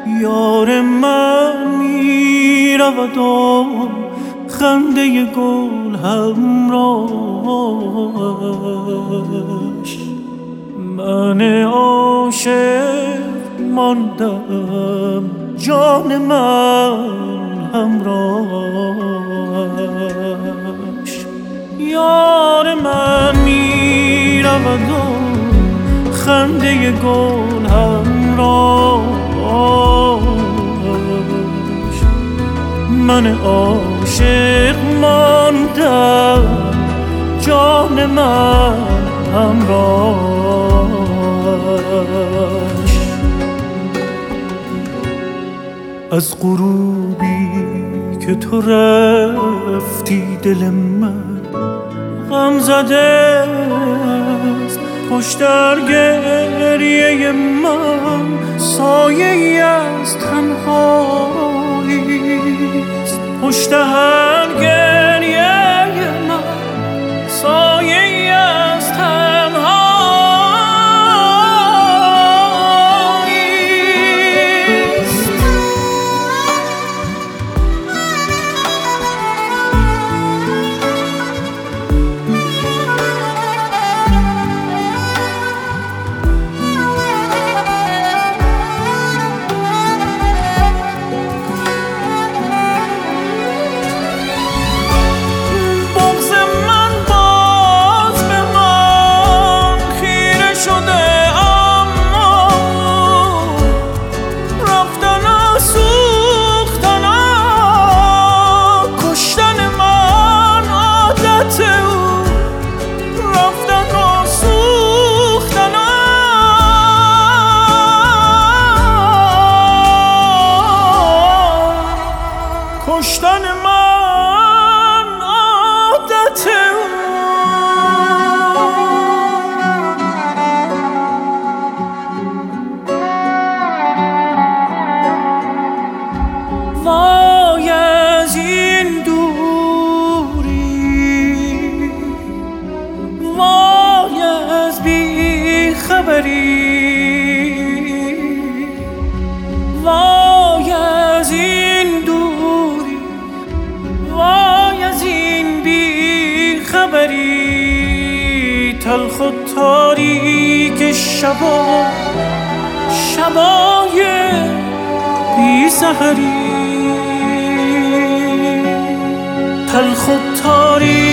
یار من می رود و خنده گل همراهش. من عاشق ماندم جان من همراهش. یار من می رود و خنده گل همراهش. من عاشق ماندم جان من همراهش. از غروبی که تو رفتی دل من غم زده است، پشت در گریه من سایه‌ای از تنهاییست. پشت هر گریه من سایه‌ای از تنهاییست. کشتن من عادت وای از این دوری، وای از بی خبری، وای از این دوری، وای از این بی خبری. تلخ و تاریک شبا، شبای بی سحری. تلخ و تاریک